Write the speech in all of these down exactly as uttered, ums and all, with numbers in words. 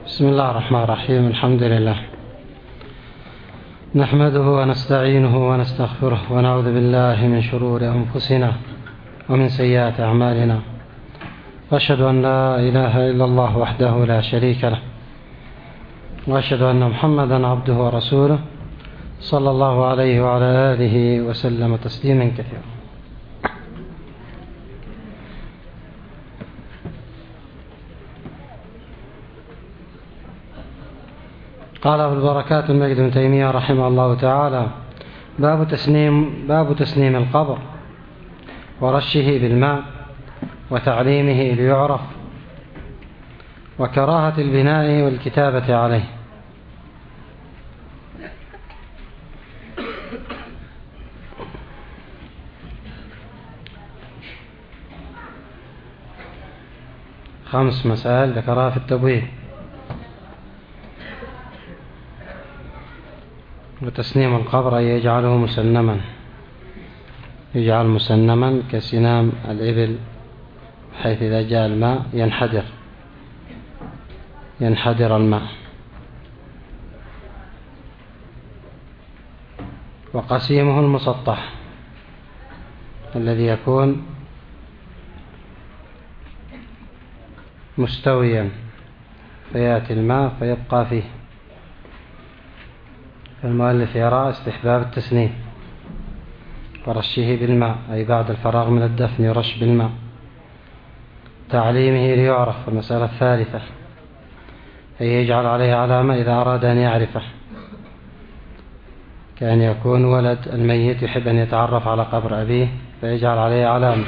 بسم الله الرحمن الرحيم. الحمد لله نحمده ونستعينه ونستغفره ونعوذ بالله من شرور أنفسنا ومن سيئات أعمالنا، وأشهد أن لا إله إلا الله وحده لا شريك له، وأشهد أن محمدا عبده ورسوله صلى الله عليه وعلى آله وسلم تسليما كثيرا. قال أبو البركات المجد بن تيمية رحمه الله تعالى: باب تسنيم, باب تسنيم القبر ورشه بالماء وتعليمه ليعرف، وكراهة البناء والكتابة عليه. خمس مسائل ذكرها في التبويب. وتسنيم القبر أن يجعله مسنما، يجعل مسنما كسنام الإبل، حيث إذا جاء الماء ينحدر ينحدر الماء. وقسيمه المسطح الذي يكون مستويا فيأتي الماء فيبقى فيه. المؤلف يرى استحباب التسنيم ورشه بالماء، أي بعد الفراغ من الدفن يرش بالماء. تعليمه ليعرف. المسألة الثالثة أن يجعل عليه علامة إذا أراد أن يعرفه، كأن يكون ولد الميت يحب أن يتعرف على قبر أبيه فيجعل عليه علامة.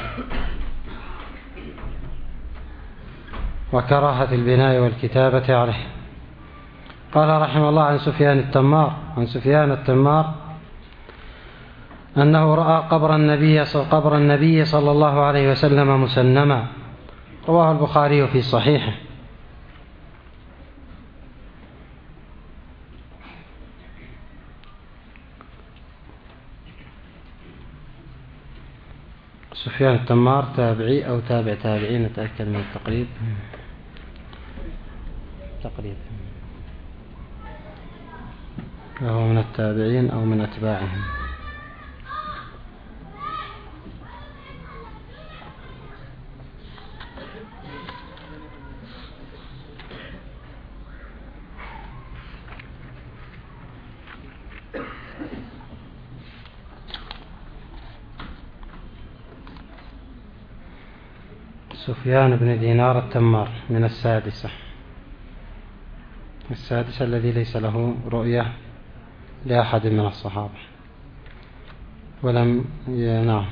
وكراهة البناء والكتابة عليه. قال رحمه الله عن سفيان التمار عن سفيان التمار أنه رأى قبر النبي قبر النبي صلى الله عليه وسلم مسنما، رواه البخاري في صحيحه. سفيان التمار تابعي أو تابع تابعي، نتأكد من التقريب تقريب وهو من التابعين أو من أتباعهم. سفيان بن دينار التمار من السادسة السادسة الذي ليس له رؤية لأحد من الصحابة، ولم ينام.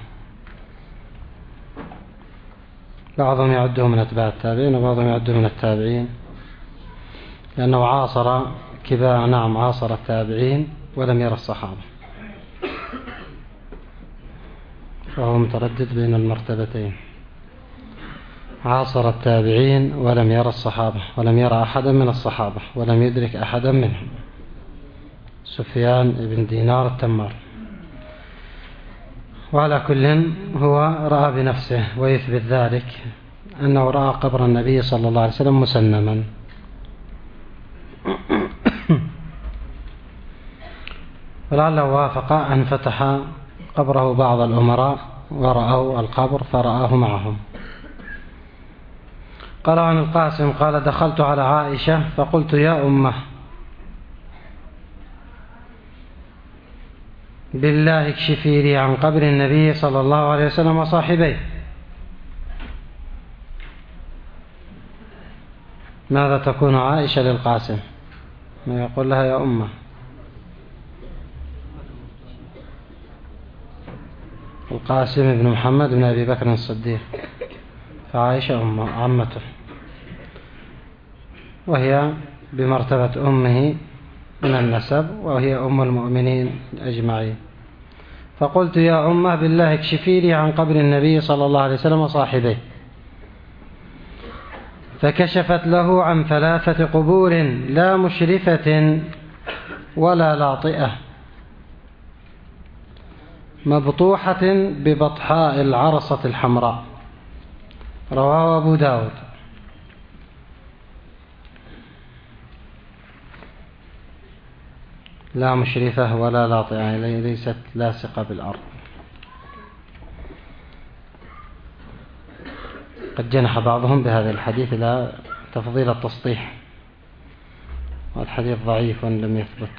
بعضهم يعده من أتباع التابعين وبعضهم يعده من التابعين، لأنه عاصر كبار نعم عاصر التابعين ولم يرى الصحابة، فهو متردد بين المرتبتين. عاصر التابعين ولم يرى الصحابة، ولم يرى أحدا من الصحابة، ولم يدرك أحدا منهم. سفيان بن دينار التمار. وعلى كل هو رأى بنفسه، ويثبت ذلك أنه رأى قبر النبي صلى الله عليه وسلم مسنما. ولعله وافق أن فتح قبره بعض الأمراء ورأوا القبر فرآه معهم. قال عن القاسم قال: دخلت على عائشة فقلت: يا أمه، بالله اكشفي لي عن قبر النبي صلى الله عليه وسلم وصاحبيه. ماذا تكون عائشة للقاسم؟ ما يقول لها يا أمه؟ القاسم بن محمد بن أبي بكر الصديق، فعائشة أمه عمته، وهي بمرتبة أمه من النسب، وهي أم المؤمنين أجمعين. فقلت: يا أمه، بالله اكشفي لي عن قبر النبي صلى الله عليه وسلم وصاحبه. فكشفت له عن ثلاثة قبور لا مشرفة ولا لاطئة، مبطوحة ببطحاء العرصة الحمراء، رواه أبو داود. لا مشرفة ولا لاطئة، يعني ليست لاصقة بالأرض. قد جنح بعضهم بهذا الحديث إلى تفضيل التسطيح، والحديث ضعيف لم يثبت.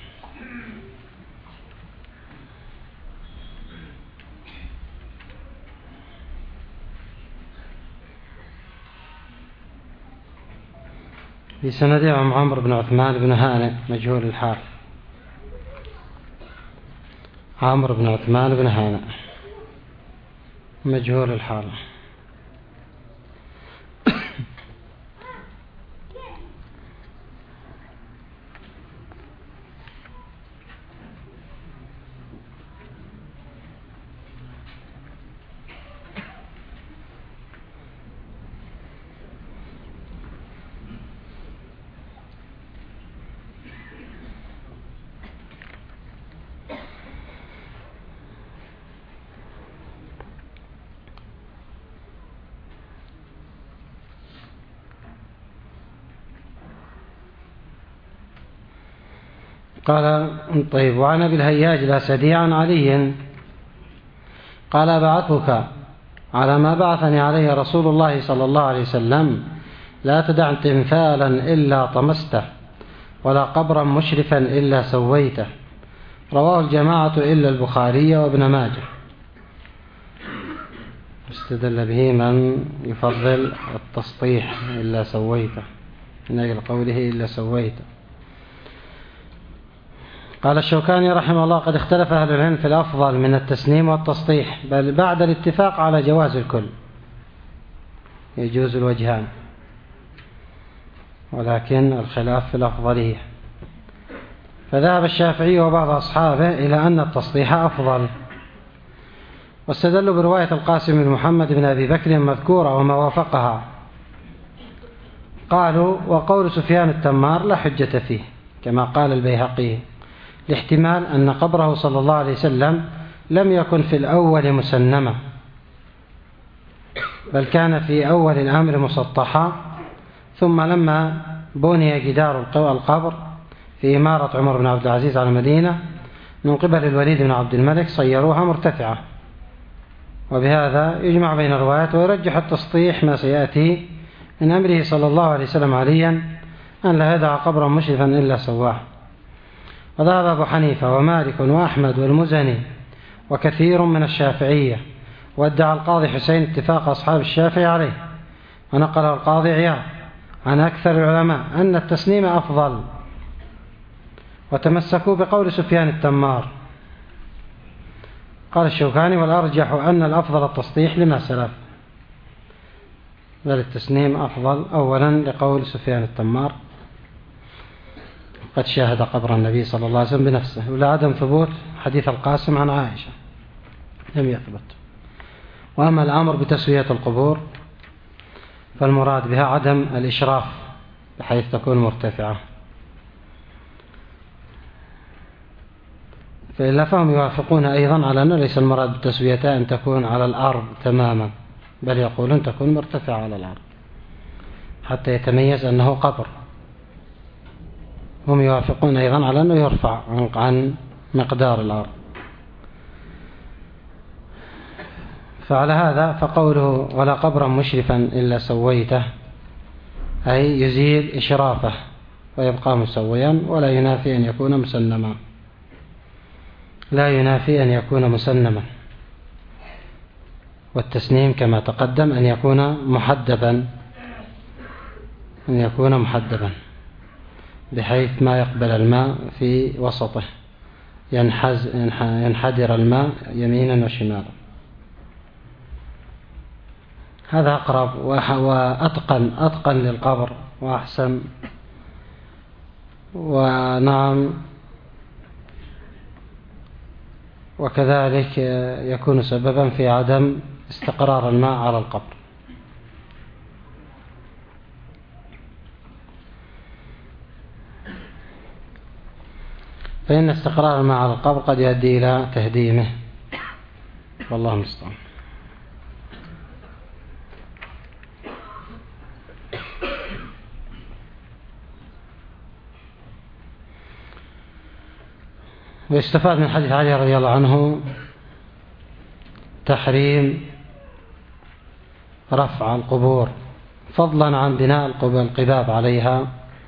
في سنده عمرو بن عثمان بن هانئ مجهول الحال. عمرو بن عثمان بن هانئ مجهول الحال. قال طيب. وعن أبي الهياج الأسدي عن علي قال: أبعثك على ما بعثني عليه رسول الله صلى الله عليه وسلم: لا تدع تمثالا إلا طمسته، ولا قبرا مشرفا إلا سويته. رواه الجماعة إلا البخاري وابن ماجه. استدل به من يفضل التسطيح إلا سويته من أجل قوله إلا سويته. قال الشوكاني رحمه الله: قد اختلف أهل العلم في الأفضل من التسنيم والتسطيح، بل بعد الاتفاق على جواز الكل يجوز الوجهان، ولكن الخلاف في الأفضلية. فذهب الشافعي وبعض أصحابه إلى أن التسطيح أفضل، واستدلوا برواية القاسم بن محمد بن أبي بكر مذكورة وما وافقها. قالوا: وقول سفيان التمار لا حجة فيه، كما قال البيهقي، لاحتمال أن قبره صلى الله عليه وسلم لم يكن في الأول مسنما، بل كان في أول الأمر مسطحا، ثم لما بني جدار القبر في إمارة عمر بن عبد العزيز على المدينة من قبل الوليد بن عبد الملك صيروها مرتفعة. وبهذا يجمع بين الروايات، ويرجح التسطيح ما سيأتي من أمره صلى الله عليه وسلم عليا أن لا يدع قبرا مشرفا إلا سواه. وذهب أبو حنيفة ومالك وأحمد والمزني وكثير من الشافعية، وادعى القاضي حسين اتفاق أصحاب الشافعي عليه، ونقله القاضي عياض عن أكثر العلماء أن التسنيم أفضل، وتمسكوا بقول سفيان التمار. قال الشوكاني: والأرجح أن الأفضل التسطيح لما سلف، بل التسنيم أفضل، أولا لقول سفيان التمار قد شاهد قبر النبي صلى الله عليه وسلم بنفسه، ولا عدم ثبوت حديث القاسم عن عائشة لم يثبت. وأما الأمر بتسوية القبور فالمراد بها عدم الإشراف بحيث تكون مرتفعة، فإلا فهم يوافقون أيضا على أن ليس المراد بتسويتها أن تكون على الأرض تماما، بل يقولون تكون مرتفعة على الأرض حتى يتميز أنه قبر. هم يوافقون أيضا على أنه يرفع عن مقدار الأرض. فعلى هذا فقوله: ولا قبرا مشرفا إلا سويته، أي يزيل إشرافه ويبقى مسويا، ولا ينافي أن يكون مسنما، لا ينافي أن يكون مسنما. والتسنيم كما تقدم أن يكون محدبا، أن يكون محدبا بحيث ما يقبل الماء في وسطه، ينحز ينحدر الماء يمينا وشمالا. هذا أقرب وأتقن أتقن للقبر وأحسن. ونعم، وكذلك يكون سببا في عدم استقرار الماء على القبر. فإن استقرار الماء على القبر قد يؤدي إلى تهديمه، والله المستعان. ويستفاد من حديث علي رضي الله عنه تحريم رفع القبور فضلا عن بناء القباب عليها،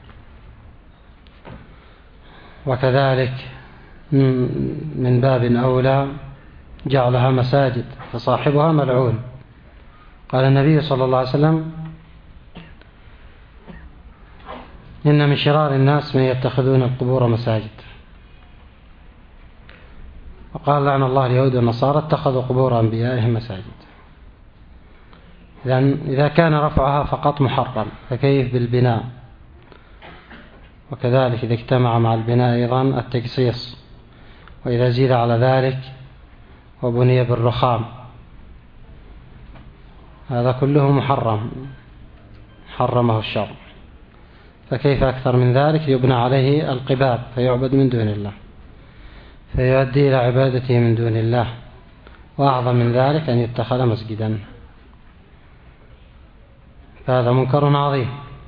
وكذلك من باب أولى جعلها مساجد فصاحبها ملعون. قال النبي صلى الله عليه وسلم: إن من شرار الناس من يتخذون القبور مساجد. وقال: لعن الله اليهود والنصارى اتخذوا قبور أنبيائهم مساجد. إذن إذا كان رفعها فقط محرم فكيف بالبناء؟ وكذلك إذا اجتمع مع البناء أيضا التجصيص، وإذا زيد على ذلك وبني بالرخام، هذا كله محرم حرمه الشرع، فكيف أكثر من ذلك يبنى عليه القباب فيعبد من دون الله، فيؤدي إلى عبادته من دون الله، وأعظم من ذلك أن يتخذ مسجدا، فهذا منكر عظيم.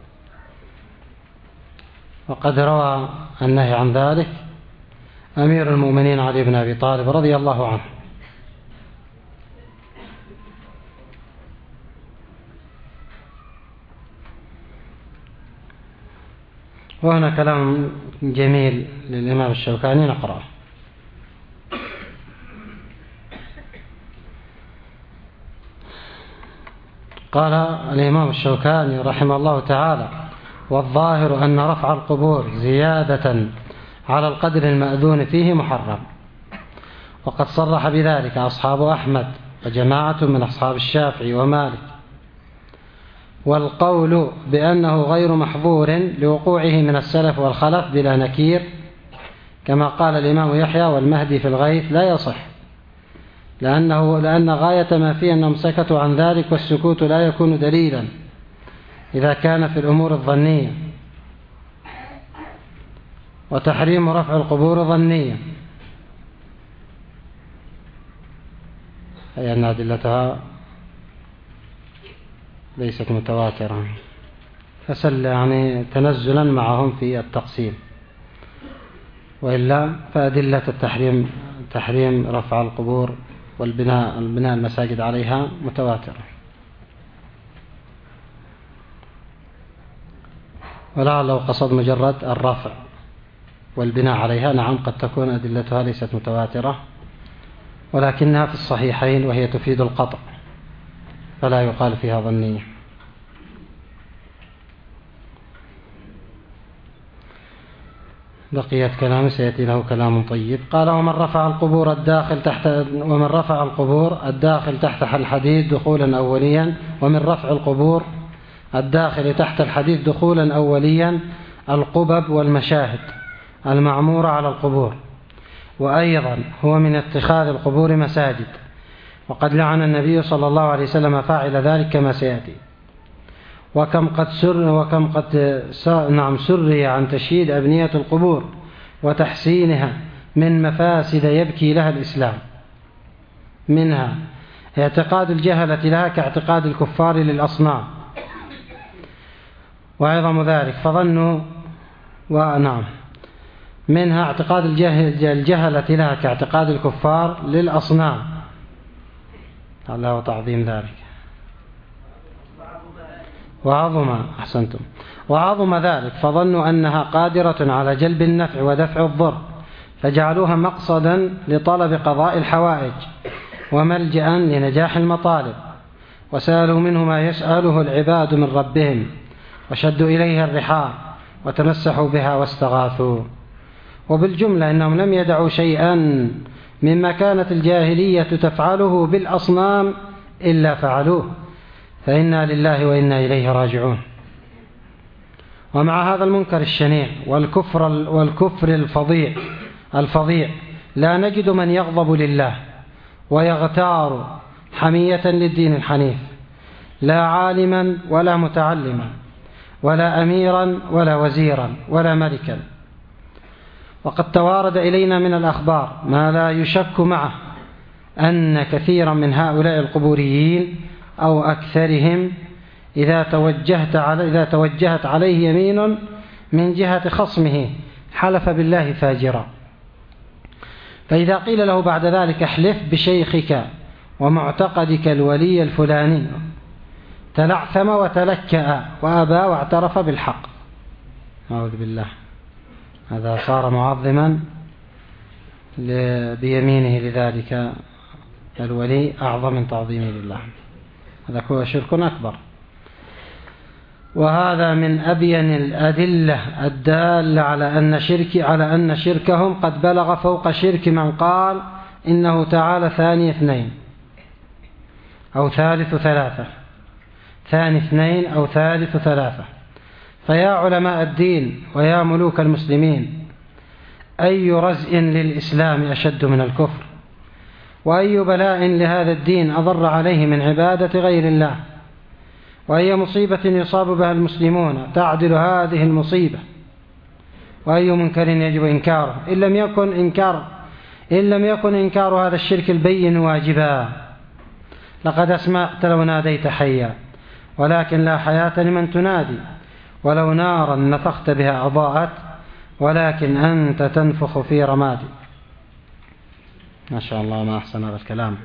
وقد روى النهي عن ذلك أمير المؤمنين علي بن أبي طالب رضي الله عنه. وهنا كلام جميل للإمام الشوكاني نقرأه. قال الإمام الشوكاني رحمه الله تعالى: والظاهر أن رفع القبور زيادة على القدر المأذون فيه محرم، وقد صرح بذلك أصحاب أحمد وجماعة من أصحاب الشافعي ومالك، والقول بأنه غير محظور لوقوعه من السلف والخلف بلا نكير، كما قال الإمام يحيى والمهدي في الغيث، لا يصح، لأنه لأن غاية ما فيه أنهم سكتوا عن ذلك، والسكوت لا يكون دليلا إذا كان في الأمور الظنية، وتحريم رفع القبور ظنية، أي أن أدلتها ليست متواترة، فسل يعني تنزلا معهم في التقسيم، وإلا فأدلة التحريم تحريم رفع القبور والبناء البناء المساجد عليها متواترة. ولعل لو قصد مجرد الرفع والبناء عليها، نعم قد تكون أدلتها ليست متواترة، ولكنها في الصحيحين وهي تفيد القطع، فلا يقال فيها ظنية. بقيت كلام سيأتي له كلام طيب. قال: ومن رفع القبور الداخل تحت ومن رفع القبور الداخل تحت الحديد دخولا أوليا ومن رفع القبور الداخل تحت الحديد دخولا أوليا القبب والمشاهد المعمورة على القبور، وأيضا هو من اتخاذ القبور مساجد، وقد لعن النبي صلى الله عليه وسلم فاعل ذلك كما سيأتي. وكم قد سر وكم قد نعم سري عن تشييد أبنية القبور وتحسينها من مفاسد يبكي لها الإسلام، منها اعتقاد الجهلة لها كاعتقاد الكفار للأصنام، وعظم ذلك فظنوا ونعم منها اعتقاد الجهلة لها كاعتقاد الكفار للأصنام، الله وتعظيم ذلك. وعظم أحسنتم وعظم ذلك فظنوا أنها قادرة على جلب النفع ودفع الضر، فجعلوها مقصدا لطلب قضاء الحوائج وملجأ لنجاح المطالب، وسألوا منه ما يسأله العباد من ربهم، وشدوا إليها الرحال وتمسحوا بها واستغاثوا. وبالجملة إنهم لم يدعوا شيئا مما كانت الجاهلية تفعله بالأصنام إلا فعلوه، فإنا لله وإنا إليه راجعون. ومع هذا المنكر الشنيع والكفر والكفر الفظيع الفظيع لا نجد من يغضب لله ويغتار حمية للدين الحنيف، لا عالما ولا متعلما ولا أميرا ولا وزيرا ولا ملكا. وقد توارد إلينا من الأخبار ما لا يشك معه أن كثيرا من هؤلاء القبوريين أو أكثرهم إذا توجهت على إذا توجهت عليه يمين من جهة خصمه حلف بالله فاجرا، فإذا قيل له بعد ذلك احلف بشيخك ومعتقدك الولي الفلاني تلعثم وتلكأ وأبى واعترف بالحق. أعوذ بالله، هذا صار معظما بيمينه لذلك الولي أعظم من تعظيمه لله، هذا هو شرك أكبر. وهذا من أبين الأدلة الدالة على أن شرك على أن شركهم قد بلغ فوق شرك من قال إنه تعالى ثاني اثنين أو ثالث ثلاثة، ثاني اثنين أو ثالث ثلاثة. فيا علماء الدين ويا ملوك المسلمين، أي رزء للإسلام أشد من الكفر؟ وأي بلاء لهذا الدين أضر عليه من عبادة غير الله؟ وأي مصيبة يصاب بها المسلمون تعدل هذه المصيبة؟ وأي منكر يجب إنكاره إن لم يكن إنكار إن لم يكن إنكار هذا الشرك البين واجبا؟ لقد أسمعت لو ناديت حيا، ولكن لا حياة لمن تنادي، ولو نارا نفخت بها أضاءت، ولكن أنت تنفخ في رمادي. ما شاء الله، ما أحسن هذا الكلام،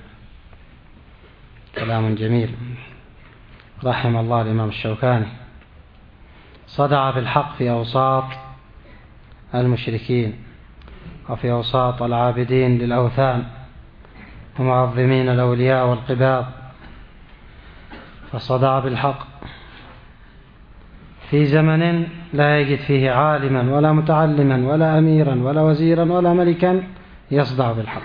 كلام جميل. رحم الله الإمام الشوكاني، صدع بالحق في أوساط المشركين وفي أوساط العابدين للأوثان ومعظمين الأولياء والقباب، فصدع بالحق في زمن لا يجد فيه عالما ولا متعلما ولا أميرا ولا وزيرا ولا ملكا يصدع بالحق.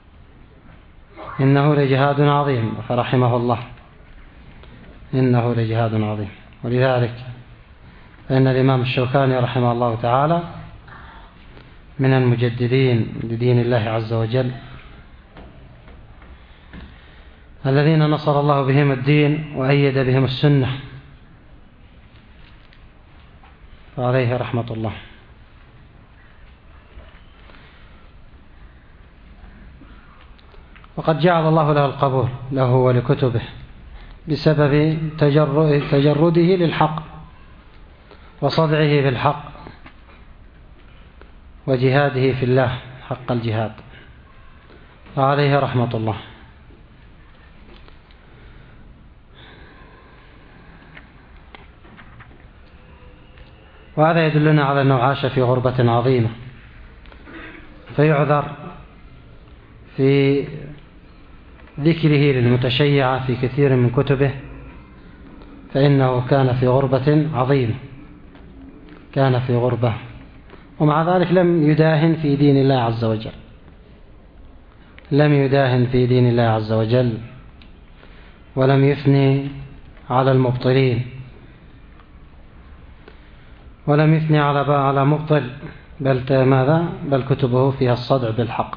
إنه لجهاد عظيم، فرحمه الله، إنه لجهاد عظيم. ولذلك فإن الإمام الشوكاني رحمه الله تعالى من المجددين لدين الله عز وجل الذين نصر الله بهم الدين وأيد بهم السنة، فعليه رحمة الله. وقد جعل الله له القبول له ولكتبه بسبب تجرده للحق وصدعه بالحق وجهاده في الله حق الجهاد، فعليه رحمة الله. وهذا يدلنا على أنه عاش في غربة عظيمة، فيعذر في ذكره للمتشيعة في كثير من كتبه، فإنه كان في غربة عظيمة، كان في غربة، ومع ذلك لم يداهن في دين الله عز وجل، لم يداهن في دين الله عز وجل، ولم يثني على المبطلين، ولم يثني على على مبطل، بل ماذا بل كتبه فيها الصدع بالحق،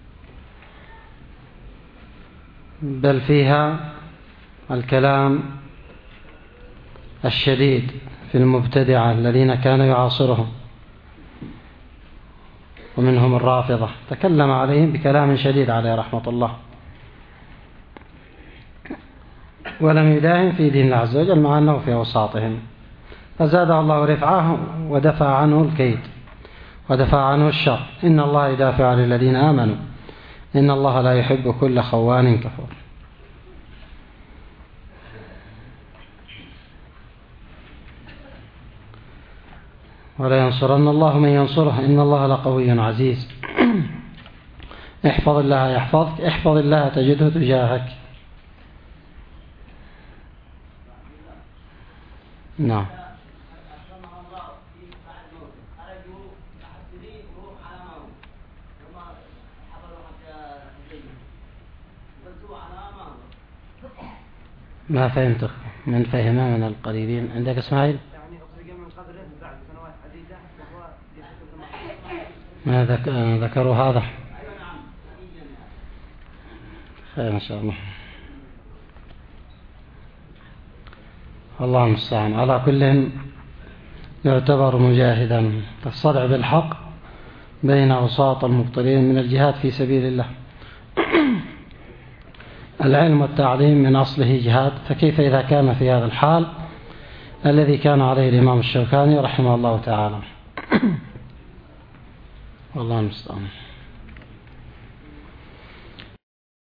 بل فيها الكلام الشديد في المبتدعة الذين كانوا يعاصرهم، ومنهم الرافضة، تكلم عليهم بكلام شديد عليه رحمة الله، ولم يداهن في دين الله عز وجل مع أنه في أوساطهم، فزاد الله رفعه ودفع عنه الكيد ودفع عنه الشر. إن الله يدافع عن الذين آمنوا، إن الله لا يحب كل خوان كفور. ولا ينصرن الله من ينصره، إن الله لقوي عزيز. احفظ الله يحفظك، احفظ الله تجده تجاهك. نعم. ما فهمتك، من فهمه من القريبين عندك اسماعيل؟ ما ذكروا هذا؟ خير إن شاء الله، الله المستعان. على كل يعتبر مجاهدا، الصدع بالحق بين أوساط المبطلين من الجهاد في سبيل الله. العلم والتعليم من أصله جهاد، فكيف إذا كان في هذا الحال الذي كان عليه الإمام الشوكاني رحمه الله تعالى؟ والله المستعان.